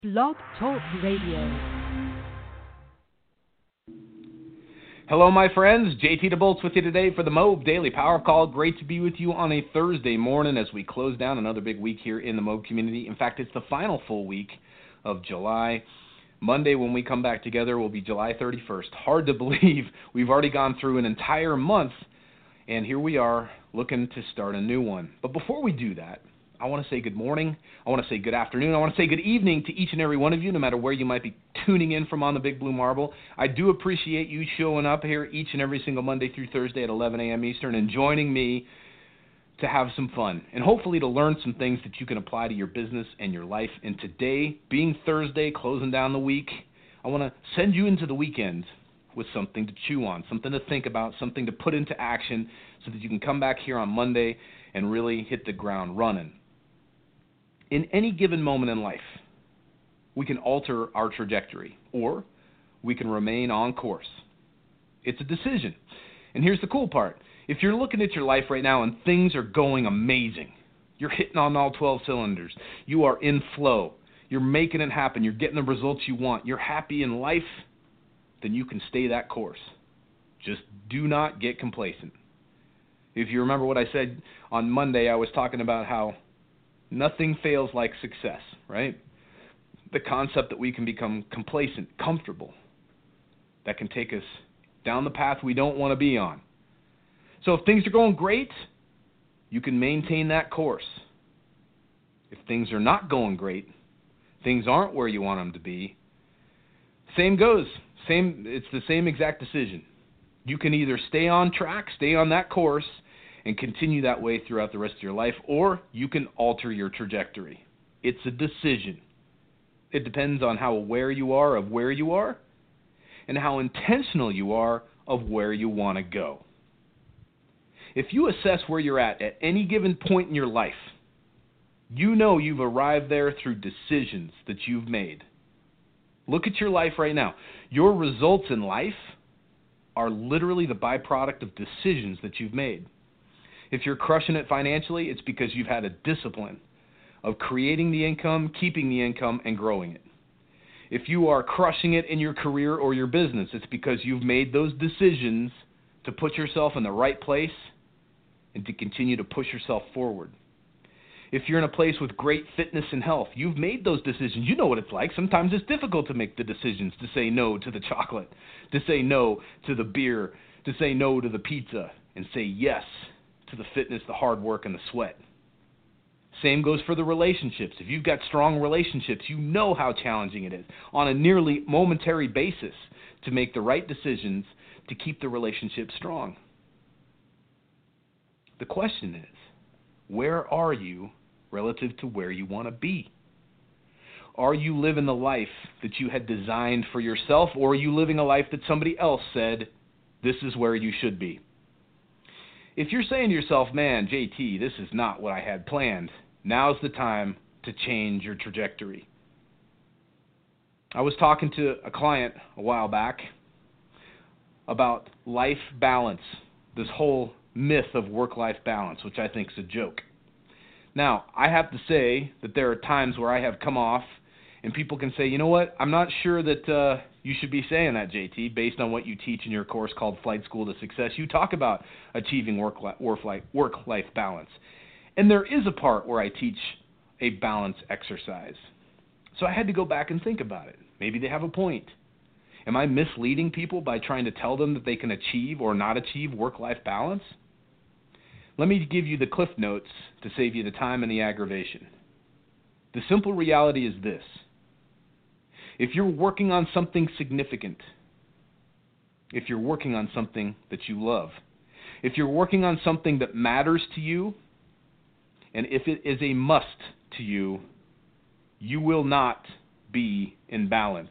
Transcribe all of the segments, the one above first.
Blog Talk Radio. Hello, my friends. JT DeBoltz with you today for the Mobe Daily Power Call. Great to be with you on a Thursday morning as we close down another big week here in the Mobe community. In fact, it's the final full week of July. Monday, when we come back together, will be July 31st. Hard to believe we've already gone through an entire month, and here we are looking to start a new one. But before we do that, I want to say good morning, I want to say good afternoon, I want to say good evening to each and every one of you, no matter where you might be tuning in from on the Big Blue Marble. I do appreciate you showing up here each and every single Monday through Thursday at 11 a.m. Eastern and joining me to have some fun and hopefully to learn some things that you can apply to your business and your life. And today, being Thursday, closing down the week, I want to send you into the weekend with something to chew on, something to think about, something to put into action so that you can come back here on Monday and really hit the ground running. In any given moment in life, we can alter our trajectory, or we can remain on course. It's a decision. And here's the cool part. If you're looking at your life right now and things are going amazing, you're hitting on all 12 cylinders, you are in flow, you're making it happen, you're getting the results you want, you're happy in life, then you can stay that course. Just do not get complacent. If you remember what I said on Monday, I was talking about how nothing fails like success, right? The concept that we can become complacent, comfortable, that can take us down the path we don't want to be on. So if things are going great, you can maintain that course. If things are not going great, things aren't where you want them to be, same goes. It's the same exact decision. You can either stay on track, stay on that course, and continue that way throughout the rest of your life, or you can alter your trajectory. It's a decision. It depends on how aware you are of where you are and how intentional you are of where you want to go. If you assess where you're at any given point in your life, you know you've arrived there through decisions that you've made. Look at your life right now. Your results in life are literally the byproduct of decisions that you've made. If you're crushing it financially, it's because you've had a discipline of creating the income, keeping the income, and growing it. If you are crushing it in your career or your business, it's because you've made those decisions to put yourself in the right place and to continue to push yourself forward. If you're in a place with great fitness and health, you've made those decisions. You know what it's like. Sometimes it's difficult to make the decisions to say no to the chocolate, to say no to the beer, to say no to the pizza, and say yes to the fitness, the hard work, and the sweat. Same goes for the relationships. If you've got strong relationships, you know how challenging it is on a nearly momentary basis to make the right decisions to keep the relationship strong. The question is, where are you relative to where you want to be? Are you living the life that you had designed for yourself, or are you living a life that somebody else said, this is where you should be? If you're saying to yourself, man, JT, this is not what I had planned, now's the time to change your trajectory. I was talking to a client a while back about life balance, this whole myth of work-life balance, which I think is a joke. Now, I have to say that there are times where I have come off and people can say, you know what, I'm not sure that you should be saying that, JT, based on what you teach in your course called Flight School to Success. You talk about achieving work-life balance. And there is a part where I teach a balance exercise. So I had to go back and think about it. Maybe they have a point. Am I misleading people by trying to tell them that they can achieve or not achieve work-life balance? Let me give you the cliff notes to save you the time and the aggravation. The simple reality is this. If you're working on something significant, if you're working on something that you love, if you're working on something that matters to you, and if it is a must to you, you will not be in balance.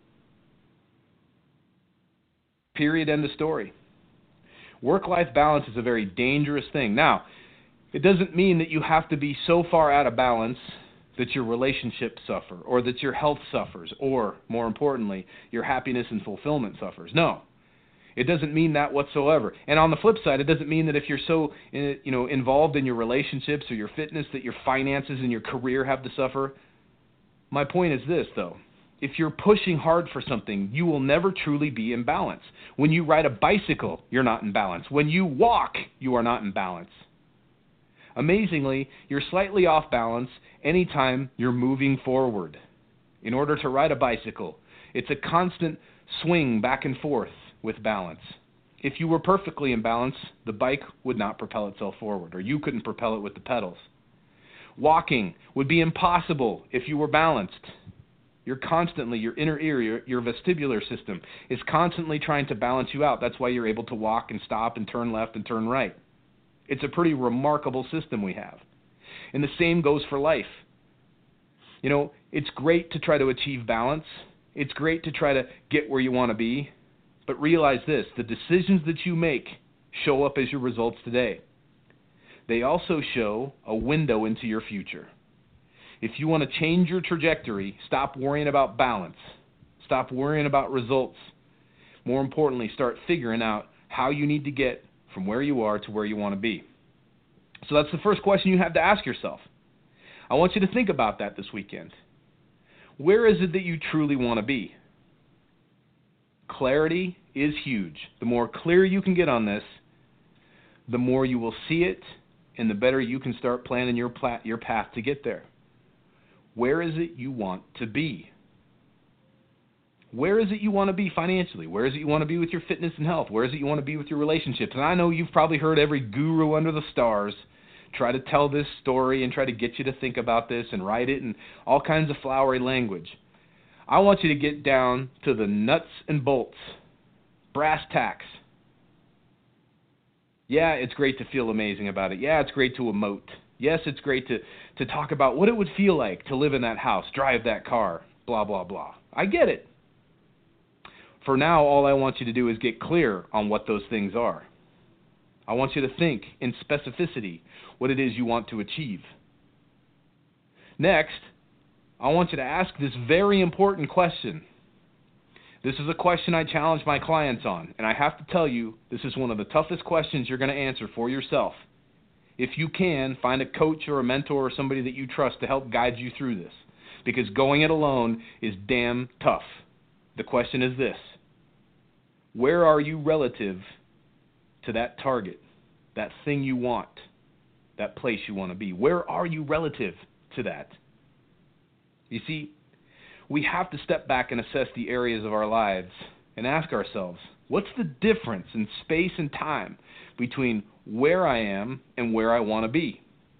Period. End of story. Work-life balance is a very dangerous thing. Now, it doesn't mean that you have to be so far out of balance that your relationships suffer, or that your health suffers, or, more importantly, your happiness and fulfillment suffers. No. It doesn't mean that whatsoever. And on the flip side, it doesn't mean that if you're so involved in your relationships or your fitness that your finances and your career have to suffer. My point is this, though. If you're pushing hard for something, you will never truly be in balance. When you ride a bicycle, you're not in balance. When you walk, you are not in balance. Amazingly, you're slightly off balance anytime you're moving forward. In order to ride a bicycle, it's a constant swing back and forth with balance. If you were perfectly in balance, the bike would not propel itself forward, or you couldn't propel it with the pedals. Walking would be impossible if you were balanced. Your inner ear, your vestibular system is constantly trying to balance you out. That's why you're able to walk and stop and turn left and turn right. It's a pretty remarkable system we have. And the same goes for life. You know, it's great to try to achieve balance. It's great to try to get where you want to be. But realize this, the decisions that you make show up as your results today. They also show a window into your future. If you want to change your trajectory, stop worrying about balance. Stop worrying about results. More importantly, start figuring out how you need to get from where you are to where you want to be. So that's the first question you have to ask yourself. I want you to think about that this weekend. Where is it that you truly want to be? Clarity is huge. The more clear you can get on this, the more you will see it, and the better you can start planning your path to get there. Where is it you want to be? Where is it you want to be financially? Where is it you want to be with your fitness and health? Where is it you want to be with your relationships? And I know you've probably heard every guru under the stars try to tell this story and try to get you to think about this and write it in all kinds of flowery language. I want you to get down to the nuts and bolts, brass tacks. Yeah, it's great to feel amazing about it. Yeah, it's great to emote. Yes, it's great to talk about what it would feel like to live in that house, drive that car, blah, blah, blah. I get it. For now, all I want you to do is get clear on what those things are. I want you to think in specificity what it is you want to achieve. Next, I want you to ask this very important question. This is a question I challenge my clients on, and I have to tell you, this is one of the toughest questions you're going to answer for yourself. If you can, find a coach or a mentor or somebody that you trust to help guide you through this, because going it alone is damn tough. The question is this: where are you relative to that target, that thing you want, that place you want to be? Where are you relative to that? You see, we have to step back and assess the areas of our lives and ask ourselves, what's the difference in space and time between where I am and where I want to be?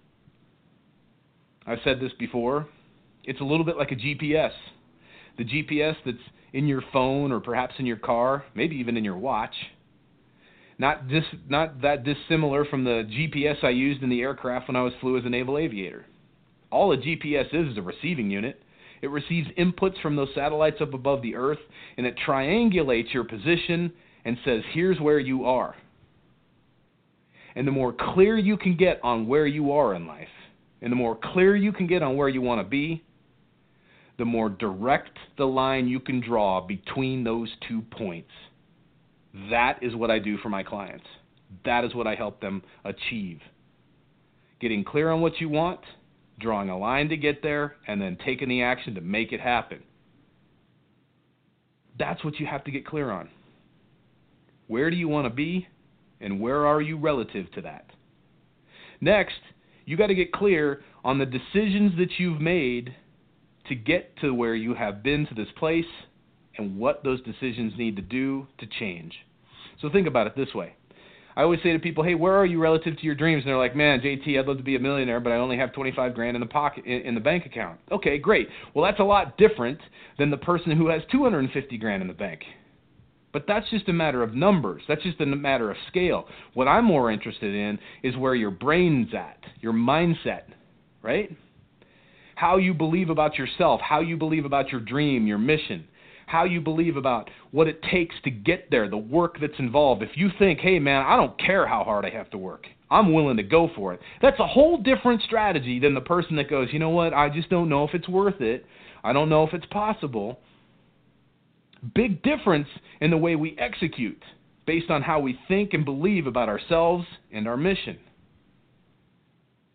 I've said this before. It's a little bit like a GPS. The GPS that's in your phone or perhaps in your car, maybe even in your watch. Not that dissimilar from the GPS I used in the aircraft when I flew as a naval aviator. All a GPS is a receiving unit. It receives inputs from those satellites up above the Earth, and it triangulates your position and says, here's where you are. And the more clear you can get on where you are in life, and the more clear you can get on where you want to be, the more direct the line you can draw between those 2 points. That is what I do for my clients. That is what I help them achieve. Getting clear on what you want, drawing a line to get there, and then taking the action to make it happen. That's what you have to get clear on. Where do you want to be, and where are you relative to that? Next, you got to get clear on the decisions that you've made to get to where you have been to this place and what those decisions need to do to change. So think about it this way. I always say to people, hey, where are you relative to your dreams? And they're like, man, JT, I'd love to be a millionaire, but I only have $25,000 in the pocket, in the bank account. Okay, great. Well, that's a lot different than the person who has $250,000 in the bank. But that's just a matter of numbers. That's just a matter of scale. What I'm more interested in is where your brain's at, your mindset, right? How you believe about yourself, how you believe about your dream, your mission, how you believe about what it takes to get there, the work that's involved. If you think, hey, man, I don't care how hard I have to work, I'm willing to go for it, that's a whole different strategy than the person that goes, you know what, I just don't know if it's worth it. I don't know if it's possible. Big difference in the way we execute based on how we think and believe about ourselves and our mission.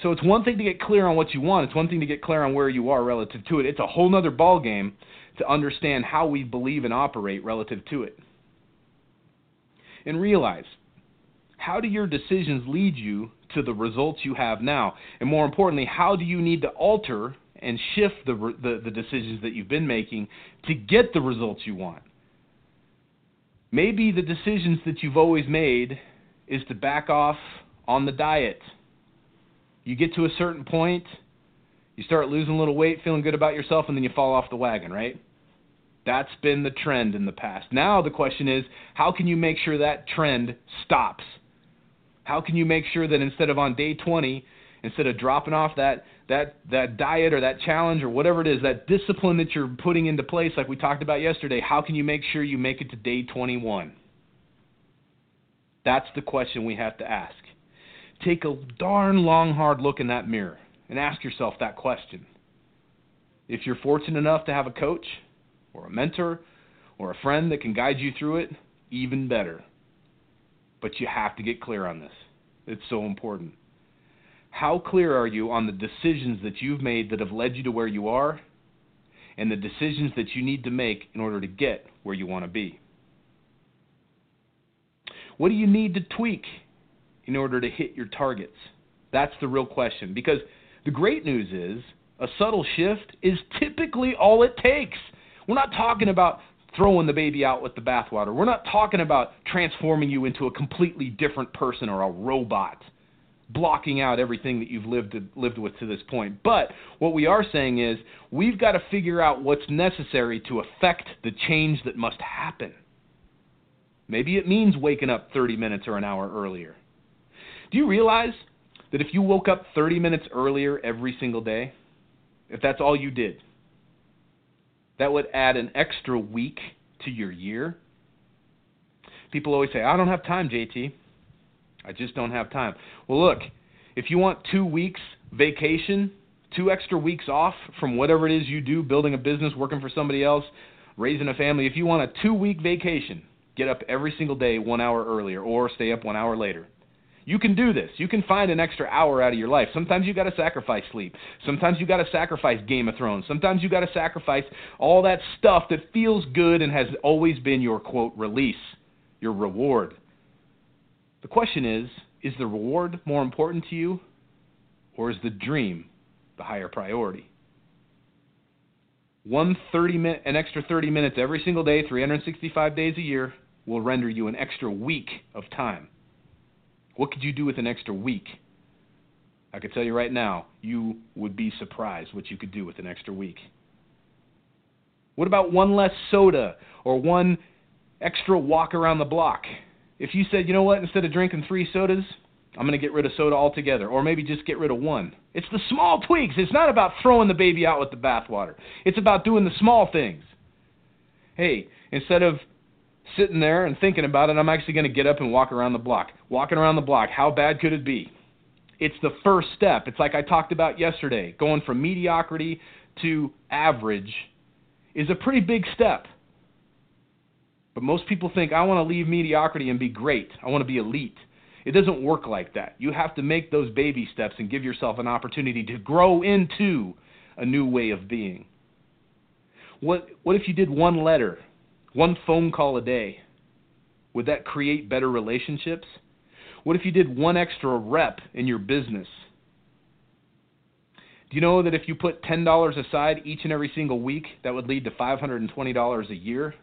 So it's one thing to get clear on what you want. It's one thing to get clear on where you are relative to it. It's a whole other ballgame to understand how we believe and operate relative to it. And realize, how do your decisions lead you to the results you have now? And more importantly, how do you need to alter and shift the decisions that you've been making to get the results you want? Maybe the decisions that you've always made is to back off on the diet. You get to a certain point, you start losing a little weight, feeling good about yourself, and then you fall off the wagon, right? That's been the trend in the past. Now the question is, how can you make sure that trend stops? How can you make sure that instead of on day 20, instead of dropping off that diet or that challenge or whatever it is, that discipline that you're putting into place like we talked about yesterday, how can you make sure you make it to day 21? That's the question we have to ask. Take a darn long, hard look in that mirror and ask yourself that question. If you're fortunate enough to have a coach or a mentor or a friend that can guide you through it, even better. But you have to get clear on this. It's so important. How clear are you on the decisions that you've made that have led you to where you are and the decisions that you need to make in order to get where you want to be? What do you need to tweak in order to hit your targets? That's the real question. Because the great news is a subtle shift is typically all it takes. We're not talking about throwing the baby out with the bathwater. We're not talking about transforming you into a completely different person or a robot, blocking out everything that you've lived with to this point. But what we are saying is we've got to figure out what's necessary to affect the change that must happen. Maybe it means waking up 30 minutes or an hour earlier. Do you realize that if you woke up 30 minutes earlier every single day, if that's all you did, that would add an extra week to your year? People always say, I don't have time, JT. I just don't have time. Well, look, if you want 2 weeks vacation, 2 extra weeks off from whatever it is you do, building a business, working for somebody else, raising a family, if you want a 2-week vacation, get up every single day 1 hour earlier or stay up 1 hour later. You can do this. You can find an extra hour out of your life. Sometimes you got to sacrifice sleep. Sometimes you got to sacrifice Game of Thrones. Sometimes you got to sacrifice all that stuff that feels good and has always been your, quote, release, your reward. The question is the reward more important to you, or is the dream the higher priority? An extra 30 minutes every single day, 365 days a year, will render you an extra week of time. What could you do with an extra week? I can tell you right now, you would be surprised what you could do with an extra week. What about one less soda or one extra walk around the block? If you said, you know what, instead of drinking 3 sodas, I'm going to get rid of soda altogether, or maybe just get rid of 1. It's the small tweaks. It's not about throwing the baby out with the bathwater. It's about doing the small things. Hey, instead of sitting there and thinking about it, I'm actually going to get up and walk around the block. Walking around the block, how bad could it be? It's the first step. It's like I talked about yesterday. Going from mediocrity to average is a pretty big step. But most people think, I want to leave mediocrity and be great. I want to be elite. It doesn't work like that. You have to make those baby steps and give yourself an opportunity to grow into a new way of being. What if you did 1 letter, 1 phone call a day? Would that create better relationships? What if you did 1 extra rep in your business? Do you know that if you put $10 aside each and every single week, that would lead to $520 a year?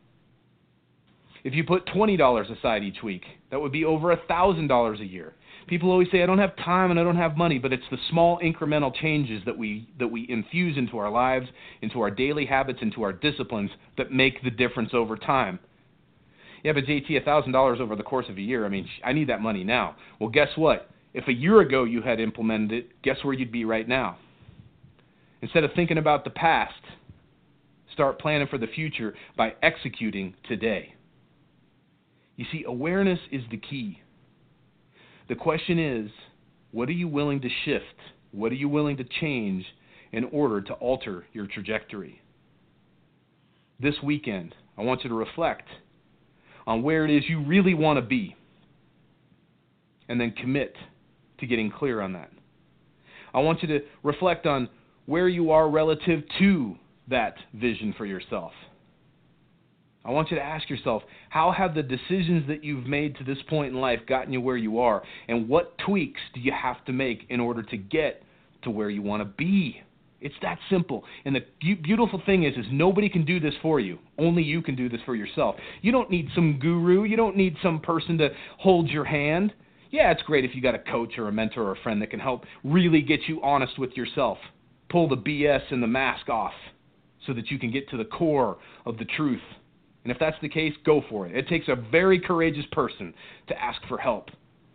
If you put $20 aside each week, that would be over $1,000 a year. People always say, I don't have time and I don't have money, but it's the small incremental changes that we infuse into our lives, into our daily habits, into our disciplines that make the difference over time. Yeah, but JT, $1,000 over the course of a year, I need that money now. Well, guess what? If a year ago you had implemented it, guess where you'd be right now? Instead of thinking about the past, start planning for the future by executing today. You see, awareness is the key. The question is, what are you willing to shift? What are you willing to change in order to alter your trajectory? This weekend, I want you to reflect on where it is you really want to be, and then commit to getting clear on that. I want you to reflect on where you are relative to that vision for yourself. I want you to ask yourself, how have the decisions that you've made to this point in life gotten you where you are? And what tweaks do you have to make in order to get to where you want to be? It's that simple. And the beautiful thing is nobody can do this for you. Only you can do this for yourself. You don't need some guru. You don't need some person to hold your hand. Yeah, it's great if you got a coach or a mentor or a friend that can help really get you honest with yourself. Pull the BS and the mask off so that you can get to the core of the truth. And if that's the case, go for it. It takes a very courageous person to ask for help.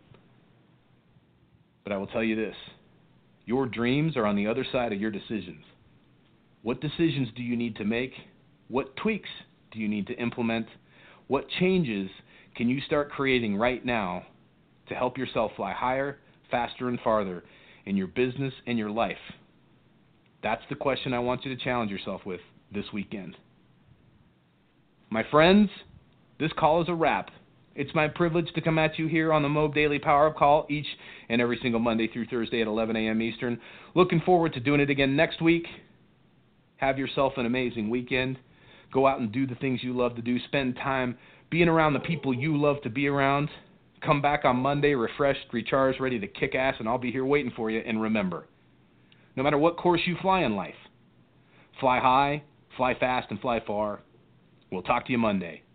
But I will tell you this. Your dreams are on the other side of your decisions. What decisions do you need to make? What tweaks do you need to implement? What changes can you start creating right now to help yourself fly higher, faster, and farther in your business and your life? That's the question I want you to challenge yourself with this weekend. My friends, this call is a wrap. It's my privilege to come at you here on the Moab Daily Power Up Call each and every single Monday through Thursday at 11 a.m. Eastern. Looking forward to doing it again next week. Have yourself an amazing weekend. Go out and do the things you love to do. Spend time being around the people you love to be around. Come back on Monday refreshed, recharged, ready to kick ass, and I'll be here waiting for you. And remember, no matter what course you fly in life, fly high, fly fast, and fly far. We'll talk to you Monday.